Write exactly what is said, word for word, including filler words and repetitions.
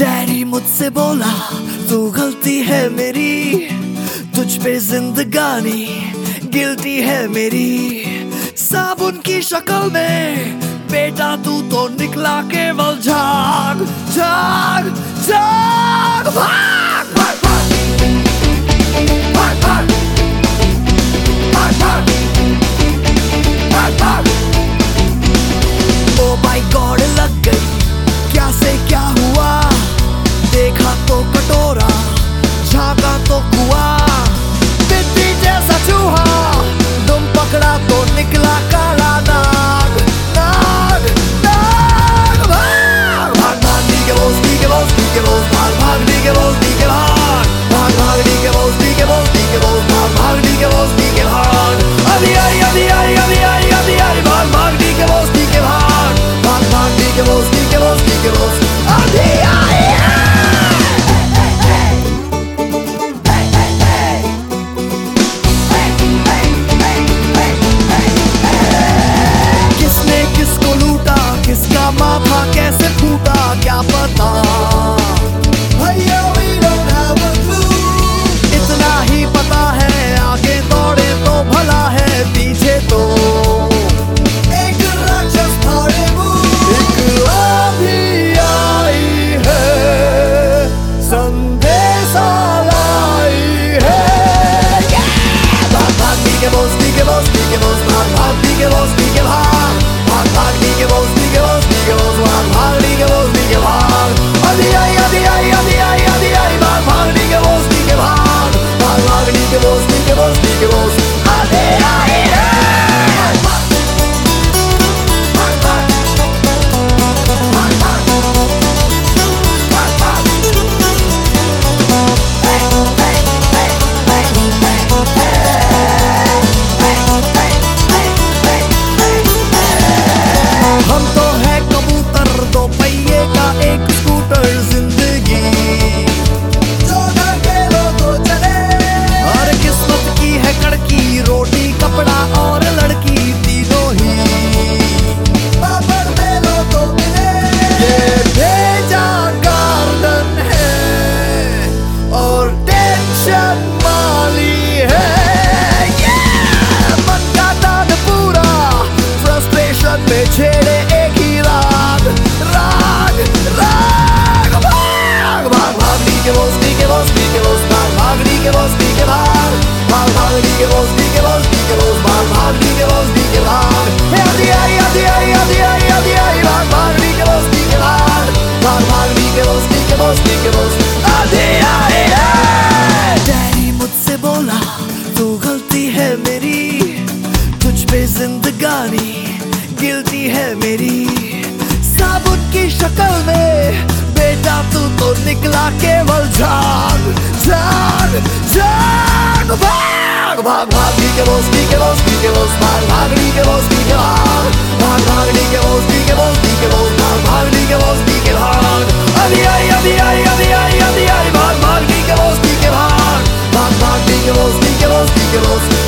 Daddy मुझसे बोला तू गलती है मेरी, तुझ पे जिंदगानी गिल्टी है मेरी। साबुन की शक्ल में बेटा तू तो निकला केवल झाग झाग झाग भाग भाग भाग भाग भाग भाग भाग भाग। ओ माय गॉड लग गई क्या से क्या हुआ, देखा तो कटोरा झांका तो कुआं, बिल्ली जैसा चूहा तुम पकड़ा तो निकला काला नाग नाग नाग। भाग भाग भाग डी के बोस डी के बोस डी के बोस भाग भाग डी के बोस डी के भाग भाग भाग डी के बोस डी के बोस डी के बोस भाग भाग डी के बोस डी के भाग। अभी आई अभी आई अभी आई अभी आई भाग भाग डी के बोस डी के भाग भाग भाग डी के बोस डी के बोस डी के बोस अभी आई। किसका माथा कैसे फूटा क्या पता, भैया we don't have a clue। इतना ही पता है आगे दौड़े तो भला है, पीछे तो एक राक्षस दौड़े मुँह। एक आंधी आई है संदेशा लाई है, भाग भाग डी के बोस डी के बोस डी के बोस भाग भाग डी के बोस डी के भाग भाग भाग डी के बोस डी के बोस डी के बोस भाग भाग डी के बोस डी के भाग। अभी आई अभी आई अभी आई अभी आई भाग भाग डी के बोस डी के भाग भाग भाग डी के बोस डी के बोस डी के बोस अभी आई। हम तो है कबूतर दो पहिए का एक स्कूटर जिंदगी, चौदह किलो तो चले। हर किस्मत की है कड़की, रोटी कपड़ा और लड़की तीनों ही पापड़ दे लो तो मिले। ये भेजा गार्डन है और टेंशन माली है, ये मन का दाद पूरा फ्रस्ट्रेशन में छेड़े एक ही राग राग राग। भाग भाग भाग डी के बोस डी के बोस डी के बोस भाग भाग डी के बोस डी के भाग भाग भाग डी के बोस डी के बोस डी के बोस भाग भाग डी के बोस डी के भाग। आधी आई आधी आई आधी आई आधी आई भाग भाग डी के बोस डी के भाग भाग भाग डी के बोस डी के बोस डी के बोस आधी आई। डैडी मुझसे बोला तू गलती है मेरी, तुझ पे जिंदगानी गिल्टी है मेरी। साबुन की शक्ल में बेटा तू तो निकला केवल झाग झाग झाग। भाग भाग भाग डी के बोस डी के बोस डी के बोस भाग भाग डी के बोस डी के भाग भाग भाग डी के बोस डी के बोस डी के बोस भाग भाग डी के बोस डी के भाग। अभी आई अभी आई अभी आई अभी आई भाग भाग डी के बोस डी के भाग भाग भाग डी के बोस डी के बोस डी के बोस